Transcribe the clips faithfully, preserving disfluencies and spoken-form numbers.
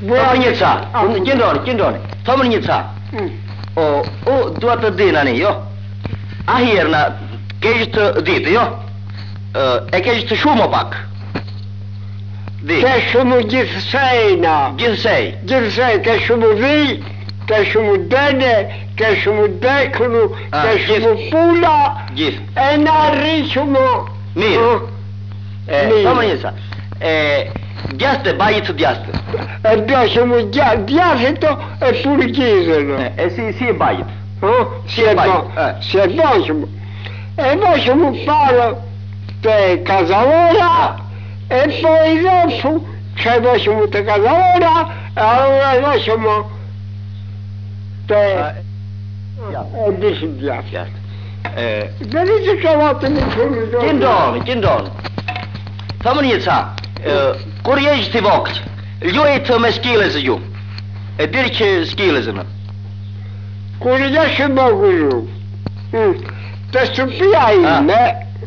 Thomën një ca, gjendroni, gjendroni. Thomën një ca. O, o, dua të di tani, jo. A herë na keq të ditë, jo? E keq të shumë o pak. Di. Ke shumë gjithsej na. Gjithsej. Gjithsej, ke shumë vi, ke shumë dene, ke shumë dekunu, ke shumë pula. Gjithë. E na rri shumë. Mirë. Thomën një ca. Djaste, bajit të djaste. E bja shumë djaste to e purgjizën. E si, si e bajit? Si e bajit? Si e bajit? E bajit shumë parë të kazavora, e poi dopo c'è bajit shumë të kazavora, e allora e bajit shumë të e dishë djaste. Dhe një që ka vatë një shumë. Gjendroni, gjendroni. Thomën një ca. Kur jesh ti vogël, luajt me skillës ju. E diri që skillës në. Kur jesh i vogël, të stupia ime,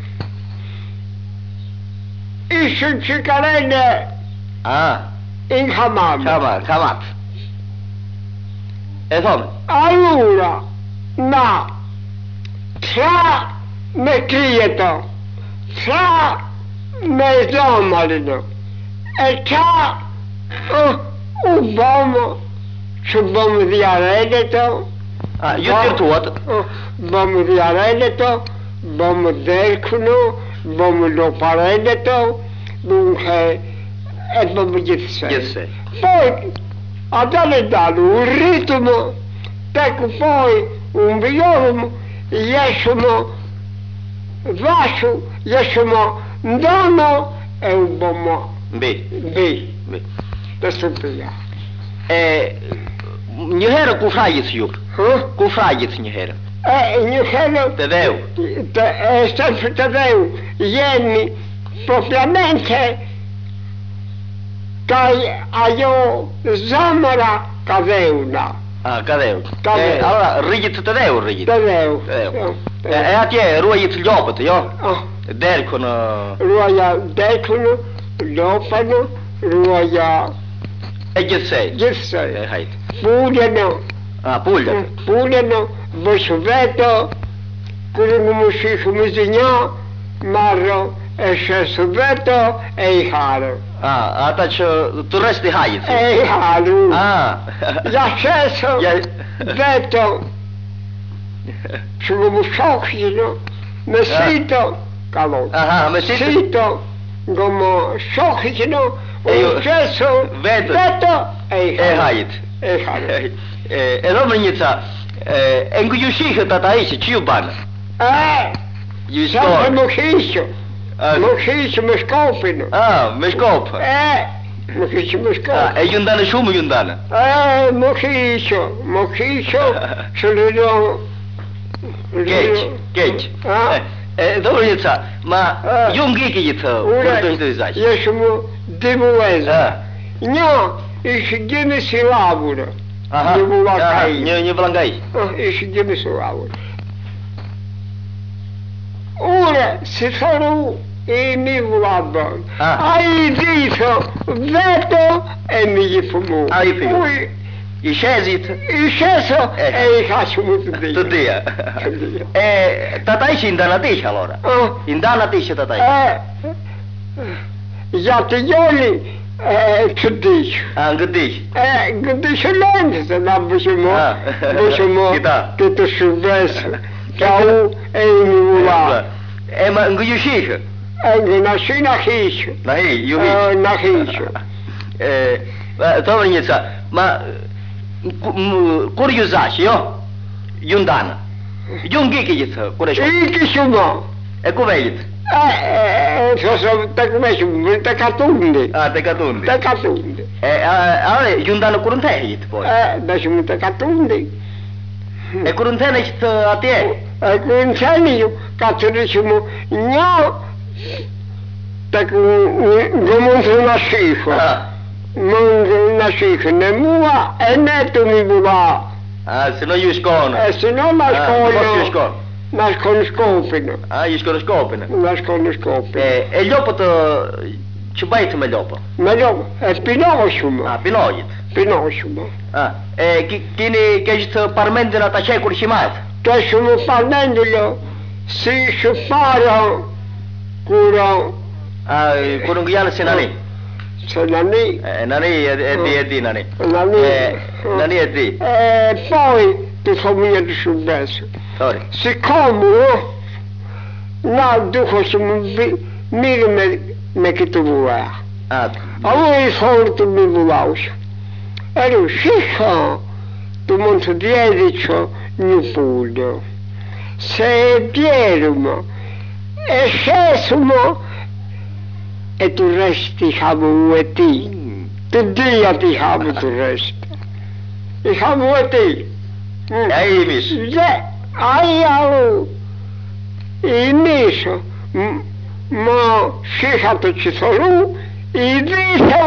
ishën që karene in hamam. Hamam, hamat. E thomën. Allora, na, tra me krijeto, tra me zomarino, e qa u bëmë që bëmë dhjarele të, ju të tërtuat? Bëmë dhjarele të, bëmë dherkunu, bëmë loparele të, dunque e bëmë gjithsej. Gjithsej. Poi, adale dalu, u rritëmë, teku poi, u mbijorëmë, jeshëmë, vashu, jeshëmë, ndono e u bëmë. Mbi. Mbi. Mbi. Të stupia. E, një herë ku frajit ju? Ku frajit një herë? E, një herë... Të dheu? Të, e, sempre të dheu. Jemi, propriamente, ka ajo zamëra ka dheuna. A, ka dheu. Ka dheu. Allora, rrigjit të dheu, rrigjit? Të dheu. Të dheu. E atje, ruajit ljopët, jo? Derkun... Ruaja derkun, lopën, ruaja... E gjithsej? Gjithsej. E hajtë. Pullën. A, pullën. Pullën, bësh veto, kërë në më shikë më zënja, marro, e shesë veto, e i harë. A, ata që të resti hajtë? E i harë. A. Ja shesë veto, që më më shokë, no? Me sito, kalon. Aha, me sito? Sito, nga më shokë, no? U shesë veto, e i harë. E hajtë. E harë. E do më një ca, e ngu ju shihët ata ishe, që ju banë? E, ju sa të më kishë, më kishë me shkopin. A, me shkopë? E, më kishë me shkopin. E ju ndanë shumë ju ndanë? E, më kishë, më kishë, që lëdo... Keq, keq. E, do më një ca, ma ju ngiki gjithë, kur të një të izaqë? Jeshë më dimu vezë. Një, ishë gjemi si laburë. Aha, një vëllangaj. Ishë gjemi si laburë. Ure, si thoru, e mi vëllabën. A i ditë, veto, e mi gjithë mu. A i për ju? I shezit? I shesë, e i ka që mu të dhja. Të dhja. E, tata ishë i ndanë ati ishë, allora? I ndanë ati ishë tata ishë? Ja të joli, të dishë. A, në dishë? E, në dishë lëndë, se da bëshë mo, bëshë mo, këtë shërbesë, ka u e i një vula. E, ma në ju shishë? E, në në shi në hishë. Në hi, ju hishë? Në hishë. E, të vërë një ca, ma, kur ju zashë, jo? Ju ndanë? Ju ngiki gjithë, kur e shumë? I kishë mo. E ku vejit? E, e, e, të këmeshë, të katundi. A, të katundi. Të katundi. E, a, ju ndanë kur në tehit, poj? E, dhe shumë të katundi. E kur në tehit ishtë atje? E, kur në tehit ju, ka të rishë një, të gëmën të në shikë. Më në shikë në mua, e ne të mi bula. A, se no ju shkonë? E, se no ma shkonë. Mos ju shkonë? Na shkonë shkopin. A, ju shkonë shkopin? Na shkonë shkopin. E, e ljopët Që bajtë me lopë? Me lopë, e pinohë shumë. A, pinojit. Pinohë shumë. A, e kini kështë parmendin ata qekur që majtë? Ka shumë parmendilo, si shëpara, kura... A, kur në gjallë si nani? Se nani... Nani e di, e di nani. Nani... Nani e di. E poi, të thomë një të shumë besë. Sorry. Si kamu, na duho që më mirë me, me këtë vuaja. A, a u i thonë të më vuaush. Eru, shisha të mund të djedi që një pullë. Se e djeru më, e shesu më, e të resti hamu u e ti. Të dhja ti hamu të resti. I hamu e ti. e i mish. Dhe, aja u, i misho, ma shisha të që thoru, i dhita,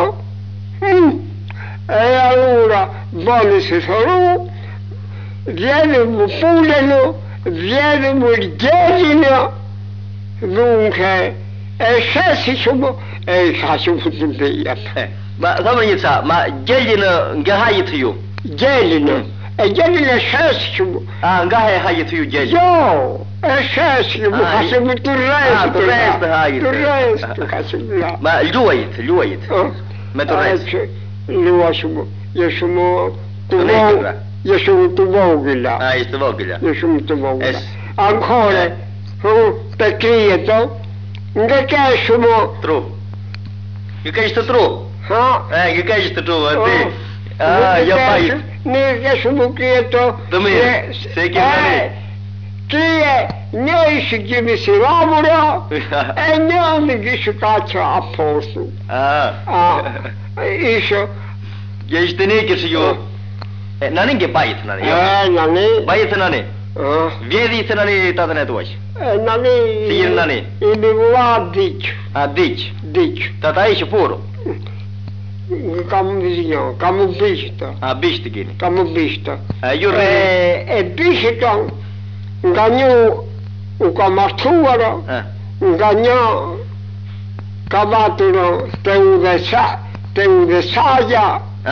e allora bani si thoru, vjede mu pulleno, vjede mu gjerino, dunque, e shesi shumë, e i ka shumë të dhijat. Ma, thamë një ca, ma gjellinë nga hajit ju? Gjellinë, e gjellinë e shesi shumë. A, nga he hajit ju gjellinë? Jo, e shesi shumë, ka shumë të rrestë. A, të rrestë hajit. Të rrestë, ka shumë la. Ma, luajit, luajit. Me të rrestë. Lua shumë, je shumë të vogëla. Je shumë të vogëla. A, ishte vogëla. Je shumë të vogëla. Ancora, të krijeto, nga ka shumë... Tru. Nga ka ishte tru? Ha? E, nga ka ishte tru, e ti. A, jo pa ishte. Nga ka shumë krijeto... Të mirë, se e kemë në një. Kije, një ishë gjimi si ramura, e një në gjishë ka që apostu. A. Ishë... Gje ishte një kështë ju. Nani nge bajtë, nani, jo? E, nani... Bajtë nani. Vjedi ishte nani tatën e tuaj. E, nani... Si jirë nani? I mi vula diqë. A, diqë? Diqë. Tata ishë puru? Kam vizinjo, kam u bishtë. A, bishtë kini? Kam u bishtë. E, ju rrëni? E, bishtë nga një u ka martuara, nga një ka vatura të u dhe sa, të u dhe saja,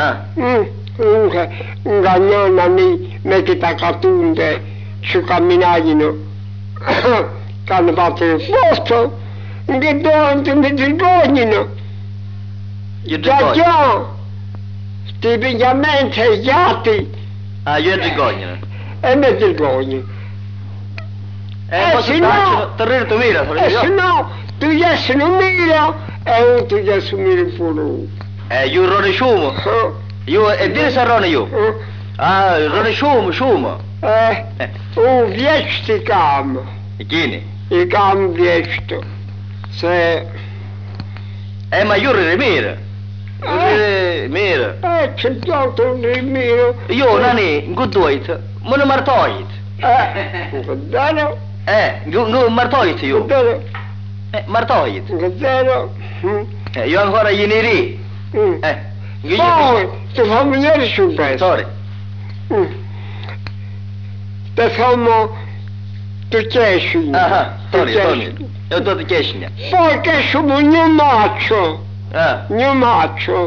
nga një nani me këta katunde që ka minajino, ka në vatura posto, nga dojnë të me dërgonjino. Gja gja, të i bënjamente gjati. A, ju e dërgonjino? E me dërgonjino. E, po se ta që të rrirë të mira, e se no, të jesë në mira, e unë të jesë mirë puru. E, ju rroni shumë? Ju, e dini se rroni ju? A, rroni shumë, shumë. E, unë vjeqët i kam. I kini? I kam vjeqët, se... E, ma ju rrëri mirë? Rrëri mirë? E, që do të rrëri mirë. Jo, nani, ngu dojtë, më në martojit. E, në dërë. E, ngu martojit ju. Në dërë. E, martojit. Në dërë. E, jo ancora jeni ri. E, ngu jeni ri. Të thomë njerë shumë besë. Sorry. Të thomë të qeshin. Aha, sorry, sorry. Jo do të qeshin. Po, ke shumë një macho. Një macho.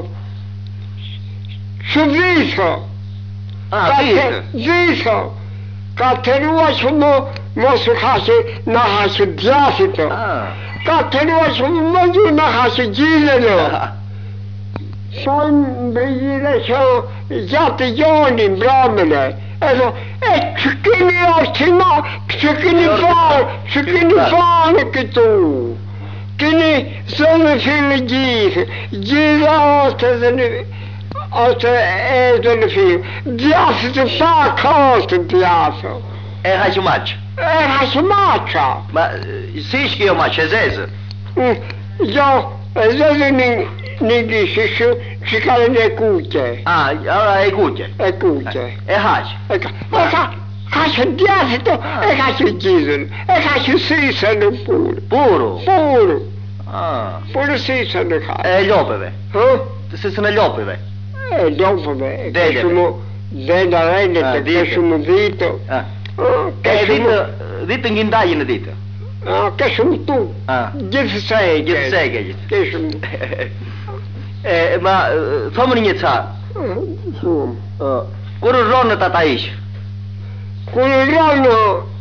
Që vitho. A, vitho. Vitho. Ka të rua që më mosë haqe në haqe djasito. Ka të rua që më më gju në haqe gjileno. Sa më bëjire që gjatë gjoni mbramele. Edo, e që kini është ma, që kini farë, që kini farë këtu. Kini zënë filë gjithë, gjitha është edhe në... Ose e dhe në filë, djasë të sa kostë djasë. E haqë maqë? E haqë maqë. Ma, si ishke jo maqë, e zezë? Jo, e zezë një një gjishë shë që ka në e kuqe. A, ara e kuqe? E kuqe. E haqë? E ka, e ka, haqë djasë të, e haqë gjizën, e haqë sisë në purë. Puru? Puru. Ah. Puru sisë në ka. E lopeve? Hë? Sisë në lopeve? E lopeve, e ka shumë dhe rejnë të ka shumë dhito. E ditë, ditë ngjindajin e ditë? Che sono tu? Gjithë sei. Gjithë sei ke gjithë. Che sono. E, ma, thomë një ca. Shumë. Kur rronë tata ish? Kur rronë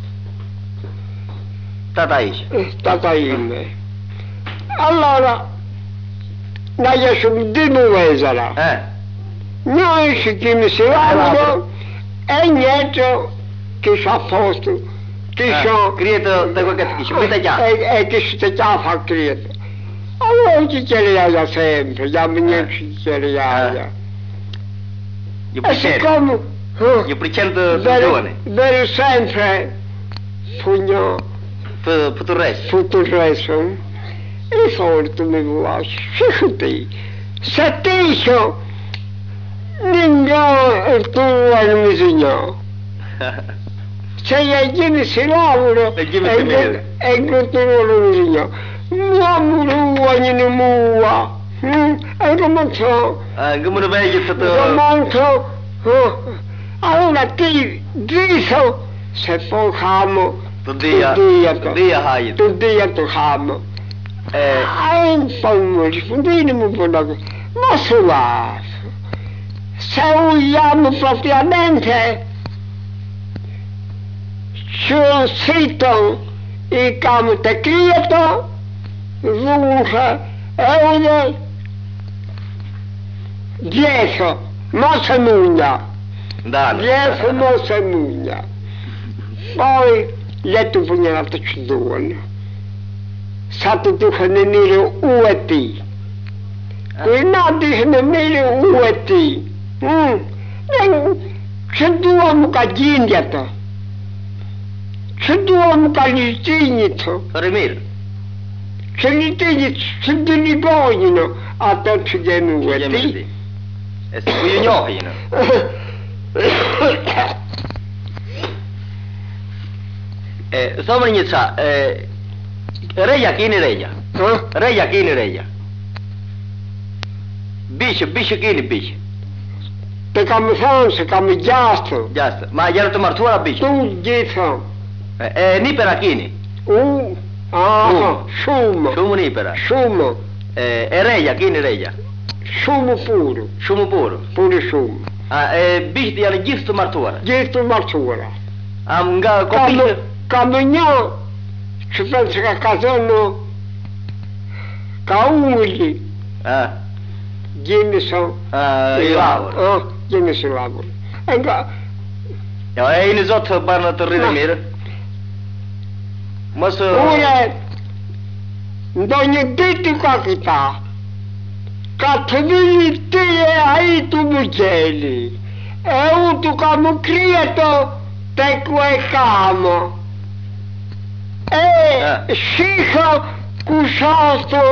tata ish? Tata ime. Allora, na jesëm dy muvezara. Eh. Një ishë kimi si lavoro, e njetë kisha postu, kisha... Krijetë të këtë kishë, këtë gjatë? E kishë të gjafa krijetë. Allora ci chiariamo sempre, jam një që chiariamo. Ju pëlqen? Ju pëlqen të dëgjoni? Bëri sempre punjo. Për të rresë? Për të rresë. E thonë të me vuash, që ti? Se ti që një nga e të uaj në mizinjo. Se e gjemi si lavoro, e gjemi e gëtëruar në mizinjo. Mua më rua një në mua. E në më të... Nga më në vejgjë të të... Nga më të... Allora ti dritho se po hamo. Të dhja, të dhja hajit. Të dhja të hamo. A e në po më rispondinë më përnë. Ma së lafë. Se u jam praticamente që sitën i kam të krijeto, dhunëse, e unë djesho, mos e munja. Djesho mos e munja. Poi letu punjera të që duhen. Sa të duhe në mire u e ti. Kuj na duhe në mire u e ti. Që duhe më ka gjindja të. Që duhe më ka një të. Kërë mirë. Që një të një që të një gojnë ato që gjemi u e ti. E se ku ju njohë jënë. Thomë një ca, reja kini reja. Reja kini reja. Bishë, bishë kini bishë. Të kam thonë se kam gjastë. Gjastë. Ma jërë të martuara bishë? Tu gjithë. E një pera kini? U, aha, shumë. Shumë një pera? Shumë. E reja, kini reja? Shumë puru. Shumë puru? Puru shumë. E bishët janë gjithë të martuara? Gjithë të martuara. A nga kopishtë? Kam një që përë që ka ka zonë ka umulli. Gjemi së lavur. Gjemi së lavur. Ja, e i një zotë banë të rrinë mirë. Mësë... Ure, ndo një ditë ka këta, ka të vini të e a i të më gjeli, e u të ka më krijeto të ku e kamë. E shikha ku shasto,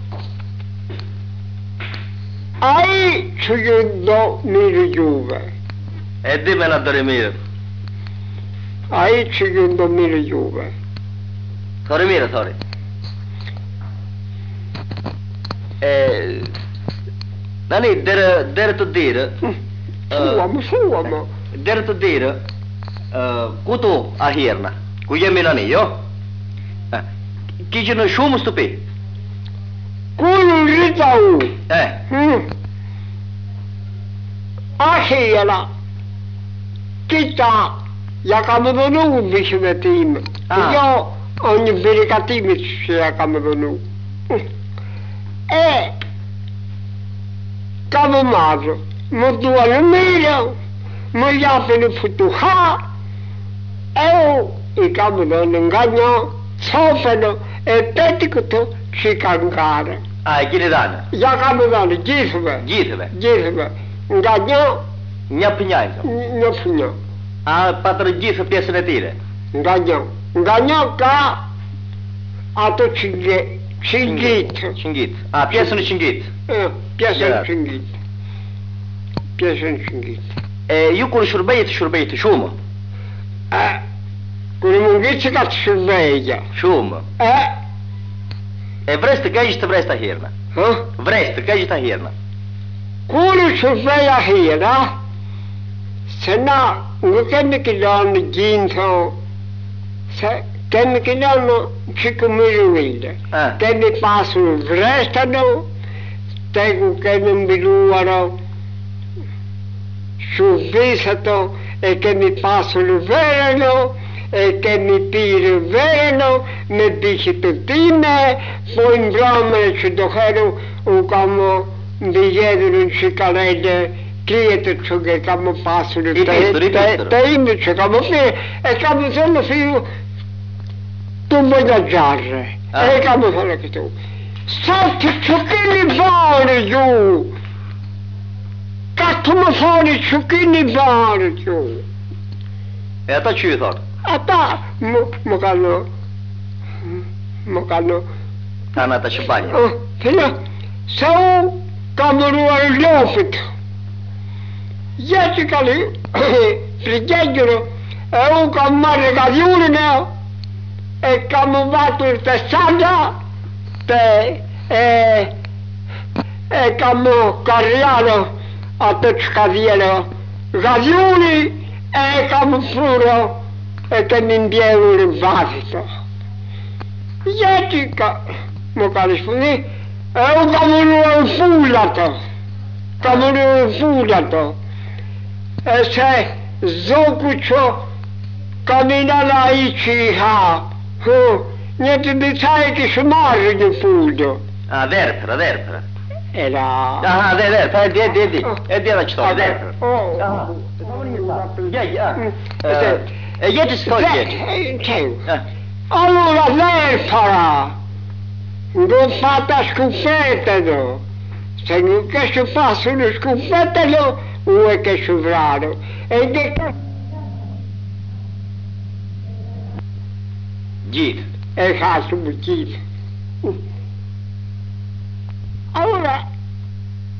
a i që ju do mirë juve. E di me në dëri mirë. A i që ju do mirë juve. Thori mirë, thori. Nani, dere të dirë... Sua më, sua më. Dere të dirë, ku tu a hirna? Ku jemi nani, jo? Ki që në shumë stupi? Ku në rrita u? Eh. A hirna, kita, ja ka më dhënu në bishëve time. Jo, o një birikatimit që ja ka më dhënu. E, ka më madhë, më dua në mire, më japë në futuha, e u, i ka më dhënë nga një, copënë, e peti këto që i ka ngare. A, e kini dhane? Ja ka më dhënë, gjithëve. Gjithëve? Gjithëve. Nga një... Një për njajtë? Një për një. A, patër gjithë pjesën e tire? Nga një. Nga një ka ato qingit. Qingit. A, pjesën e qingit? Pjesën e qingit. Pjesën e qingit. E, ju kur shërbejt, shërbejt shumë? E, kur mungit që ka të shërbejtja. Shumë? E, e vrest të kejgjës të vrest të hirna? Ha? Vrest të kejgjës të hirna? Kur shërbejja hirna, se na, nuk kemi këllonë në gjinë, se che che danno cinque mila, Ah. che mi passano, restano, che non mi luano sul visato e che mi passano verano e che mi pire verano, mi dice tuttine, poi in broma ci doverono un come mi chiedono in cicalette cliente ciò che come passano te Ripetilo, te invece come fare e come sono figlio tu vuoi mangiare e come sono che tu salti ciò che mi vuole giù cazzo mi fuori ciò che mi vuole giù E ata që ju thot? ata më kanë më kanë Kanë ata që bajnë. oh, fila se u kam ruar lopit ja që ka li frigeggjero e u kam marrë gazjurin e kam vatur të sada të e e kam karriano atë që ka vjelo gazjuri e kam furo e të një mbjerur në vazito ja që ka më ka rishpuni e u kam ruar full ato kam ruar full ato e se zoku që kaminala i që i ha, një të dicaj kishë marrë një fuldo. A, verpra, verpra. Era... Aha, dhe, verpra, e di, e di, e di. E di edhe që thot, verpra. Oh, Aha. Ja, ja. E jeti së thot jeti. Qenë. Allora verpara, non fatta scufette no. Se non che si passa una scufetta no, o è che si vrano. E che Gjithë. e ka shumë gjithë.